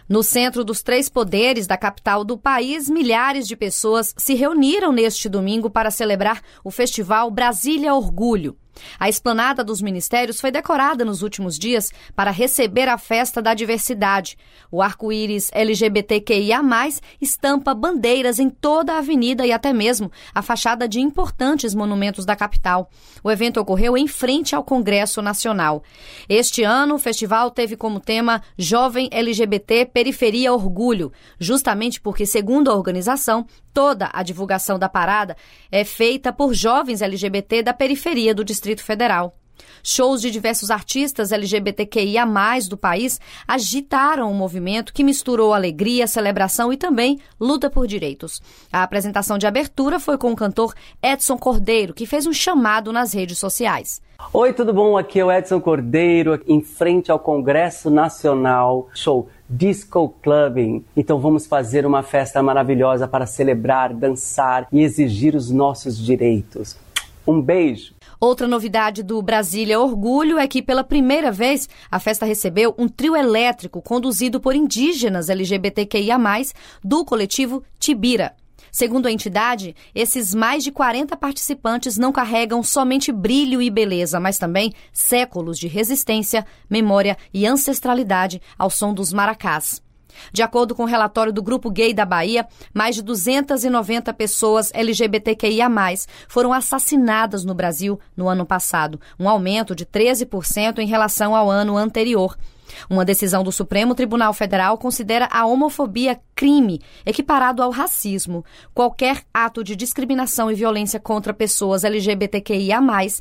No centro dos três poderes da capital do país, milhares de pessoas se reuniram neste domingo para celebrar o festival Brasília Orgulho. A esplanada dos ministérios foi decorada nos últimos dias para receber a festa da diversidade. O arco-íris LGBTQIA+, estampa bandeiras em toda a avenida e até mesmo a fachada de importantes monumentos da capital. O evento ocorreu em frente ao Congresso Nacional. Este ano, o festival teve como tema Jovem LGBT Periferia Orgulho, justamente porque, segundo a organização, toda a divulgação da parada é feita por jovens LGBT da periferia do Distrito Federal. Shows de diversos artistas LGBTQIA+, do país agitaram o movimento que misturou alegria, celebração e também luta por direitos. A apresentação de abertura foi com o cantor Edson Cordeiro, que fez um chamado nas redes sociais. Oi, tudo bom? Aqui é o Edson Cordeiro, em frente ao Congresso Nacional. Show Disco Clubbing. Então vamos fazer uma festa maravilhosa para celebrar, dançar e exigir os nossos direitos. Um beijo! Outra novidade do Brasília Orgulho é que, pela primeira vez, a festa recebeu um trio elétrico conduzido por indígenas LGBTQIA+, do coletivo Tibira. Segundo a entidade, esses mais de 40 participantes não carregam somente brilho e beleza, mas também séculos de resistência, memória e ancestralidade ao som dos maracás. De acordo com o relatório do Grupo Gay da Bahia, mais de 290 pessoas LGBTQIA+, foram assassinadas no Brasil no ano passado, um aumento de 13% em relação ao ano anterior. Uma decisão do Supremo Tribunal Federal considera a homofobia crime, equiparado ao racismo. Qualquer ato de discriminação e violência contra pessoas LGBTQIA+,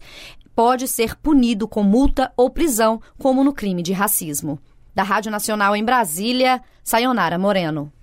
pode ser punido com multa ou prisão, como no crime de racismo. Da Rádio Nacional em Brasília, Sayonara Moreno.